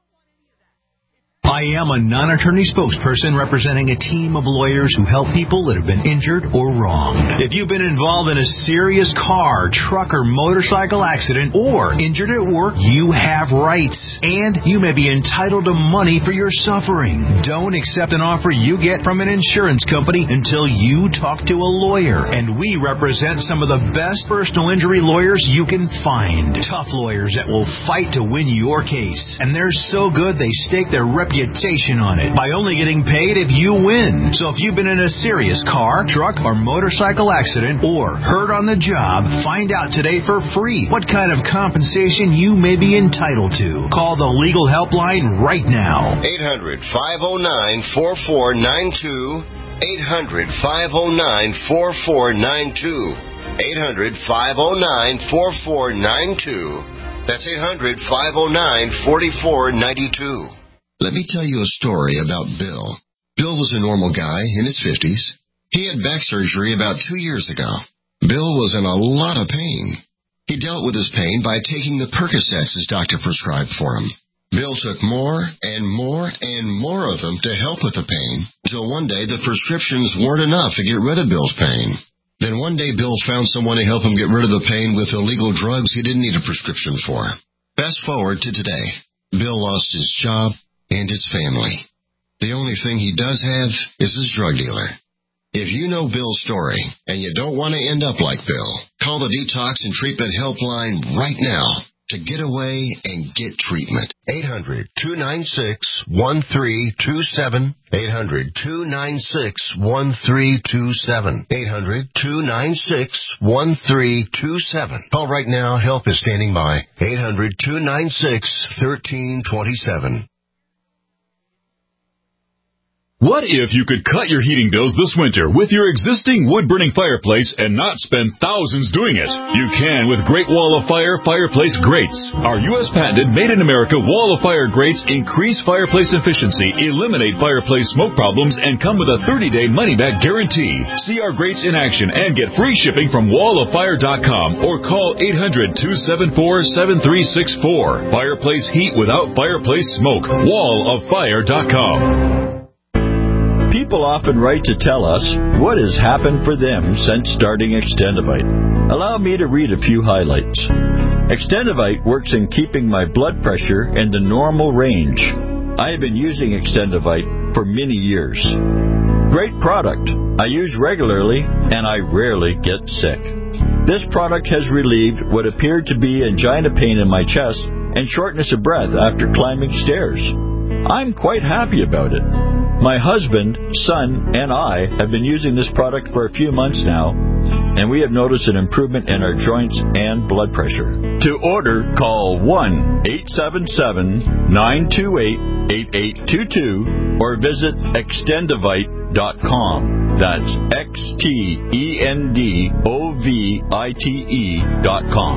I am a non-attorney spokesperson representing a team of lawyers who help people that have been injured or wronged. If you've been involved in a serious car, truck, or motorcycle accident or injured at work, you have rights. And you may be entitled to money for your suffering. Don't accept an offer you get from an insurance company until you talk to a lawyer. And we represent some of the best personal injury lawyers you can find. Tough lawyers that will fight to win your case. And they're so good they stake their reputation on it by only getting paid if you win. So if you've been in a serious car, truck, or motorcycle accident or hurt on the job, find out today for free what kind of compensation you may be entitled to. Call the legal helpline right now. eight hundred, five oh nine, four four nine two. eight hundred, five oh nine, four four nine two. eight hundred, five oh nine, four four nine two. That's eight hundred, five oh nine, four four nine two. Let me tell you a story about Bill. Bill was a normal guy in his fifties. He had back surgery about two years ago. Bill was in a lot of pain. He dealt with his pain by taking the Percocets his doctor prescribed for him. Bill took more and more and more of them to help with the pain, until one day the prescriptions weren't enough to get rid of Bill's pain. Then one day Bill found someone to help him get rid of the pain with illegal drugs he didn't need a prescription for. Fast forward to today. Bill lost his job and his family. The only thing he does have is his drug dealer. If you know Bill's story and you don't want to end up like Bill, call the Detox and Treatment Helpline right now to get away and get treatment. eight hundred, two nine six, one three two seven. eight hundred, two nine six, one three two seven. eight hundred, two nine six, one three two seven. Call right now. Help is standing by. eight hundred, two nine six, one three two seven. What if you could cut your heating bills this winter with your existing wood-burning fireplace and not spend thousands doing it? You can with Great Wall of Fire Fireplace Grates. Our U S patented made-in-America Wall of Fire grates increase fireplace efficiency, eliminate fireplace smoke problems, and come with a thirty-day money-back guarantee. See our grates in action and get free shipping from wall of fire dot com or call eight hundred, two seven four, seven three six four. Fireplace heat without fireplace smoke. wall of fire dot com. People often write to tell us what has happened for them since starting Extendivite. Allow me to read a few highlights. Extendivite works in keeping my blood pressure in the normal range. I have been using Extendivite for many years. Great product. I use regularly and I rarely get sick. This product has relieved what appeared to be angina pain in my chest and shortness of breath after climbing stairs. I'm quite happy about it. My husband, son, and I have been using this product for a few months now, and we have noticed an improvement in our joints and blood pressure. To order, call one eight seven seven, nine two eight, eight eight two two or visit extendivite dot com. That's X T E N D O V I T E dot com.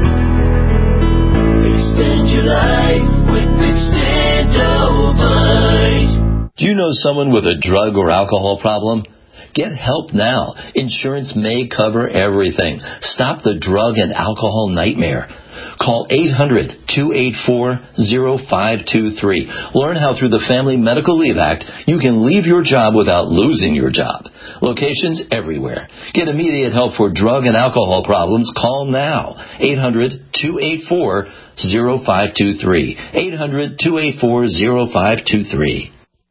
Extend your life with Extendivite. Do you know someone with a drug or alcohol problem? Get help now. Insurance may cover everything. Stop the drug and alcohol nightmare. Call eight hundred, two eight four, zero five two three. Learn how through the Family Medical Leave Act you can leave your job without losing your job. Locations everywhere. Get immediate help for drug and alcohol problems. Call now. eight hundred, two eight four, zero five two three. eight hundred, two eight four, zero five two three.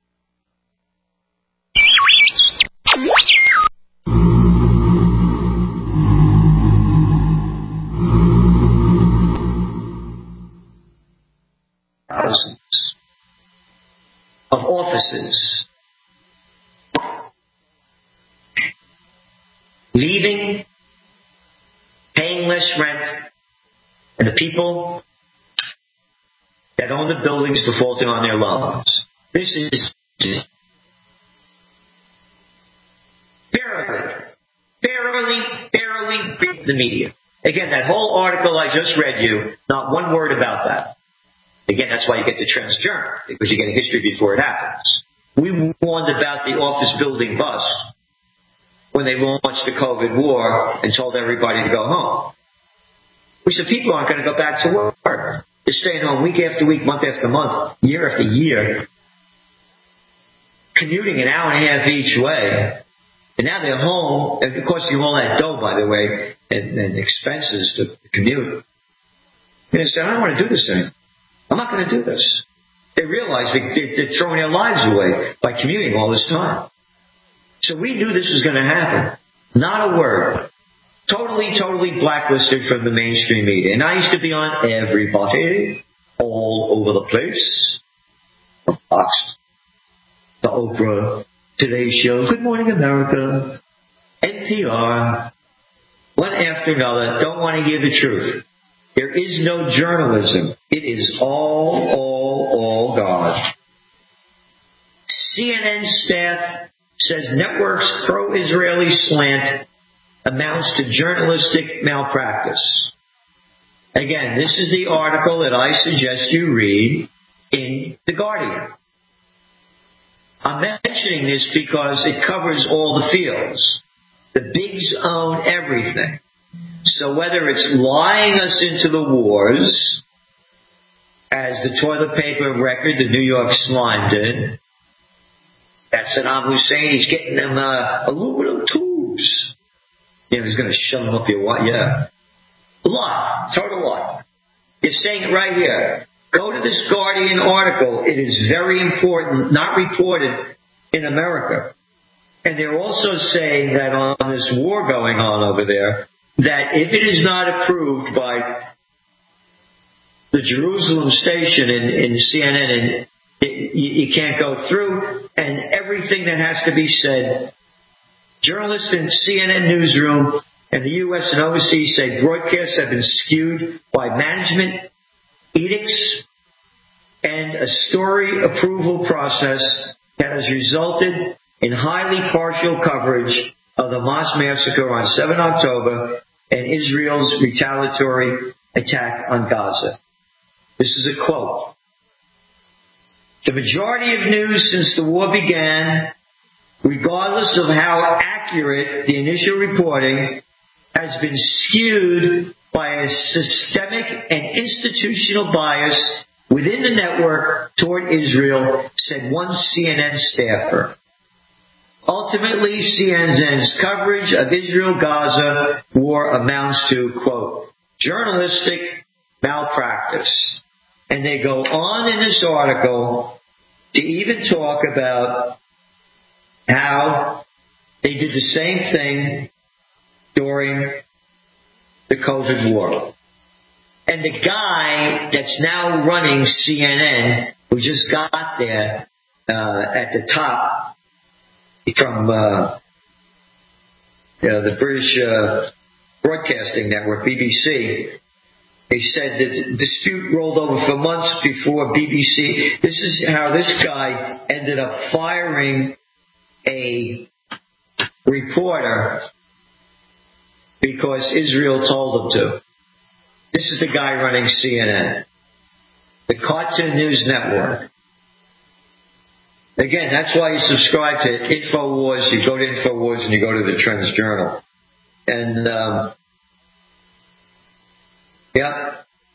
Thousands of offices leaving, paying less rent, and the people that own the buildings defaulting on their loans. This is barely, barely, barely read the media. Again, that whole article I just read you, not one word about that. Again, that's why you get the Trends Journal, because you get a history before it happens. We warned about the office building bust when they launched the COVID war and told everybody to go home. We said people aren't going to go back to work. They're staying home week after week, month after month, year after year, commuting an hour and a half each way. And now they're home, and of course you all that dough, by the way, and, and expenses to commute. And they said, I don't want to do this anymore. I'm not going to do this. They realize they, they, they're throwing their lives away by commuting all this time. So we knew this was going to happen. Not a word. Totally, totally blacklisted from the mainstream media. And I used to be on everybody, all over the place. From Fox, to Oprah, Today's Show, Good Morning America, N P R, one after another. Don't want to hear the truth. There is no journalism. It is all, all, all God. C N N staff says network's pro-Israeli slant amounts to journalistic malpractice. Again, this is the article that I suggest you read in The Guardian. I'm mentioning this because it covers all the fields. The bigs own everything. So whether it's lying us into the wars, as the toilet paper record, the New York Slime did, that Saddam Hussein, he's getting them uh, aluminum tubes. You know, he's going to shove them up your what? Yeah. Lie. Total lie. It's saying it right here. Go to this Guardian article. It is very important, not reported in America. And they're also saying that on this war going on over there, that if it is not approved by the Jerusalem station in, in C N N, and it, you, you can't go through, and everything that has to be said, journalists in C N N newsroom and the U S and overseas say broadcasts have been skewed by management edicts and a story approval process that has resulted in highly partial coverage of the Hamas massacre on the seventh of October and Israel's retaliatory attack on Gaza. This is a quote. The majority of news since the war began, regardless of how accurate the initial reporting, has been skewed by a systemic and institutional bias within the network toward Israel, said one C N N staffer. Ultimately, C N N's coverage of Israel-Gaza war amounts to, quote, journalistic malpractice. And they go on in this article to even talk about how they did the same thing during the COVID war. And the guy that's now running C N N, who just got there uh, at the top from uh, you know, the British uh, Broadcasting Network, B B C, he said that the dispute rolled over for months before B B C. This is how this guy ended up firing a reporter because Israel told him to. This is the guy running C N N, the Cartoon News Network. Again, that's why you subscribe to InfoWars. You go to InfoWars and you go to the Trends Journal. And, um, yeah.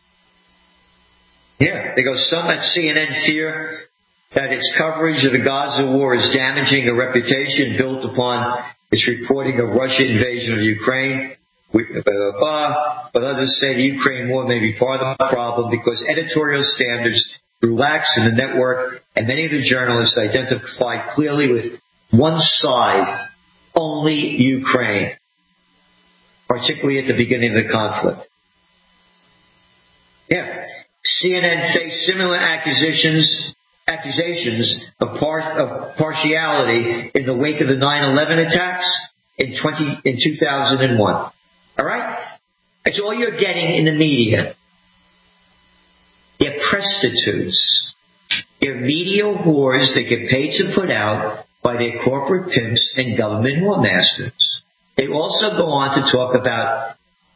Yeah, they go, some at C N N fear that its coverage of the Gaza war is damaging a reputation built upon its reporting of Russian invasion of Ukraine. Blah, blah, blah. But others say the Ukraine war may be part of the problem because editorial standards grew lax in the network, and many of the journalists identified clearly with one side, only Ukraine, particularly at the beginning of the conflict. Yeah. C N N faced similar accusations accusations of, par- of partiality in the wake of the nine eleven attacks in twenty in two thousand one. All right? That's all you're getting in the media. They're prostitutes. They're media whores that get paid to put out by their corporate pimps and government whoremasters. They also go on to talk about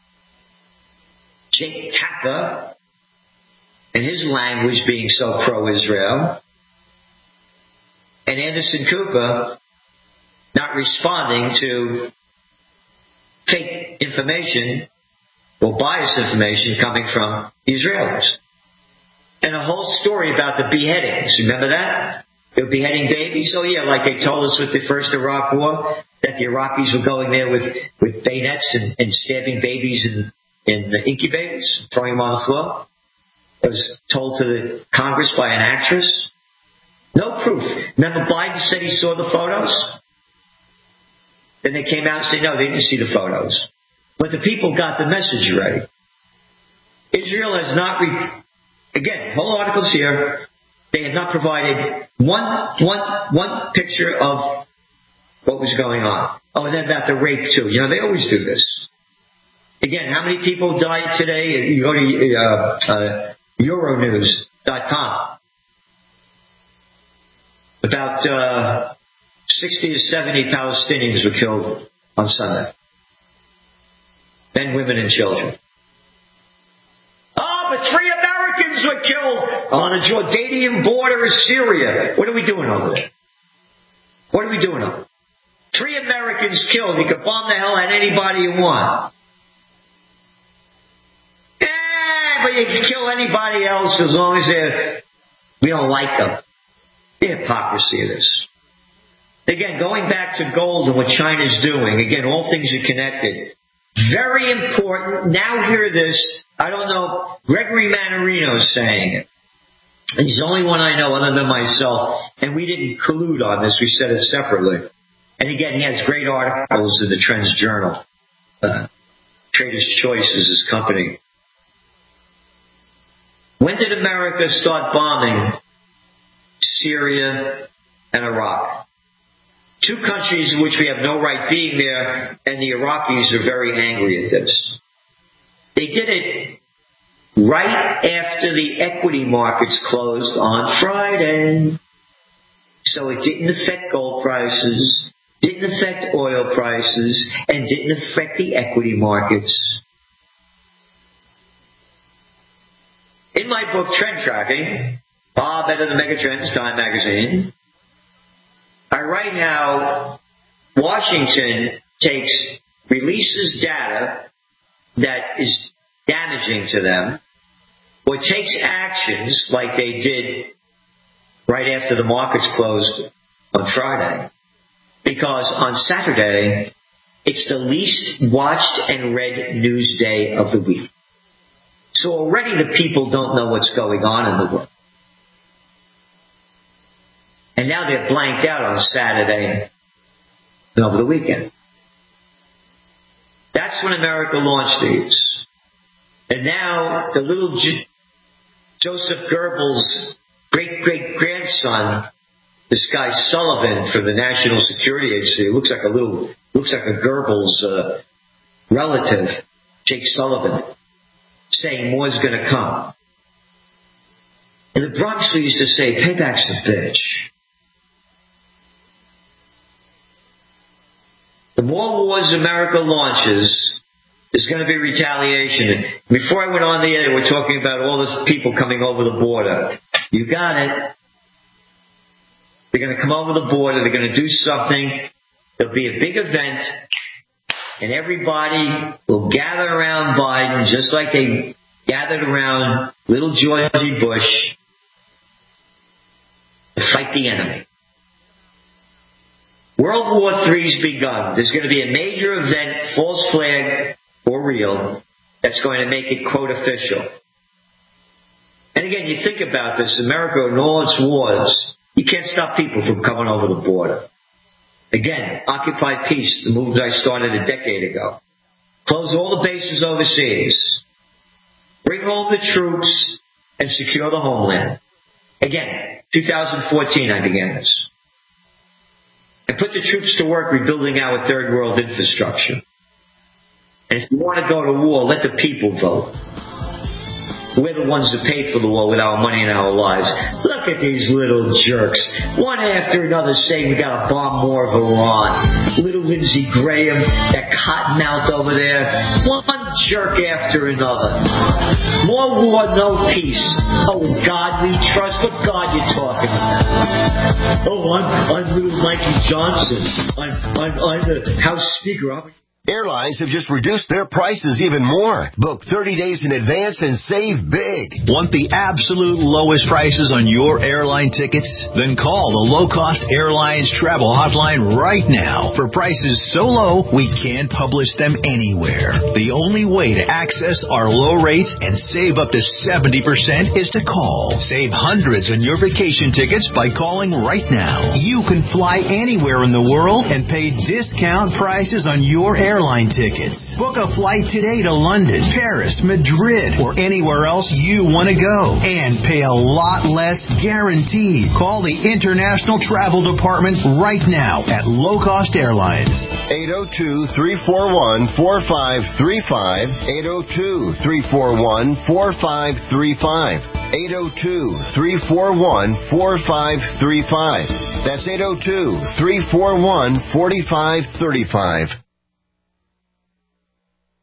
Jake Tapper and his language being so pro-Israel, and Anderson Cooper not responding to fake information or biased information coming from the Israelis. And a whole story about the beheadings. Remember that? They were beheading babies. Oh, yeah, like they told us with the first Iraq war, that the Iraqis were going there with, with bayonets and, and stabbing babies in, in the incubators, throwing them on the floor. It was told to the Congress by an actress. No proof. Remember Biden said he saw the photos? Then they came out and said, no, they didn't see the photos. But the people got the message already. Israel has not, re- again, whole articles here, they have not provided one, one, one picture of what was going on. Oh, and then about the rape too. You know, they always do this. Again, how many people died today? You go to uh, uh, Euronews dot com. About uh, sixty to seventy Palestinians were killed on Sunday. Men, women, and children. Oh, but three Americans were killed on the Jordanian border of Syria. What are we doing over there? What are we doing over there? Three Americans killed. You can bomb the hell out anybody you want. Yeah, but you can kill anybody else as long as they're, we don't like them. The hypocrisy of this. Again, going back to gold and what China's doing, again, all things are connected. Very important. Now hear this. I don't know. Gregory Mannarino's saying it. And he's the only one I know other than myself. And we didn't collude on this. We said it separately. And again, he has great articles in the Trends Journal. Uh, Trader's Choice is his company. When did America start bombing Syria and Iraq? Two countries in which we have no right being there, and the Iraqis are very angry at this. They did it right after the equity markets closed on Friday. So it didn't affect gold prices, didn't affect oil prices, and didn't affect the equity markets. In my book, Trend Tracking, Bob Better Than Megatrends, Time Magazine, I write how Washington takes, releases data that is damaging to them, or takes actions like they did right after the markets closed on Friday. Because on Saturday, it's the least watched and read news day of the week. So already the people don't know what's going on in the world. And now they're blanked out on Saturday and over the weekend. That's when America launched these. And now the little J- Joseph Goebbels' great-great-grandson, this guy Sullivan from the National Security Agency, looks like a little, looks like a Goebbels uh, relative, Jake Sullivan, saying more's going to come. In the Bronx, we used to say, payback's a bitch. The more wars America launches, there's going to be retaliation. Before I went on the air, they were talking about all these people coming over the border. You got it. They're going to come over the border. They're going to do something. There'll be a big event, and everybody will gather around Biden just like they gathered around little Georgie Bush to fight the enemy. World War Three's begun. There's going to be a major event, false flag or real, that's going to make it, quote, official. And again, you think about this, America and all its wars, you can't stop people from coming over the border. Again, Occupy Peace, the movement I started a decade ago. Close all the bases overseas. Bring home the troops and secure the homeland. Again, two thousand fourteen I began this. And put the troops to work rebuilding our third world infrastructure. And if you want to go to war, let the people vote. We're the ones that paid for the war with our money and our lives. Look at these little jerks. One after another saying we got to bomb more of Iran. Little Lindsey Graham, that cottonmouth over there. One jerk after another. More war, no peace. Oh, God we trust. What God you talking about? Oh, I'm, I'm little Mikey Johnson. I'm, I'm, I'm the House Speaker. I'm Airlines have just reduced their prices even more. Book thirty days in advance and save big. Want the absolute lowest prices on your airline tickets? Then call the Low Cost Airlines Travel Hotline right now for prices so low we can't publish them anywhere. The only way to access our low rates and save up to seventy percent is to call. Save hundreds on your vacation tickets by calling right now. You can fly anywhere in the world and pay discount prices on your airline airline tickets. Book a flight today to London, Paris, Madrid, or anywhere else you want to go and pay a lot less guaranteed. Call the International Travel Department right now at Low Cost Airlines. eight oh two, three four one, four five three five. eight oh two, three four one, four five three five. eight oh two, three four one, four five three five. That's eight oh two, three four one, four five three five.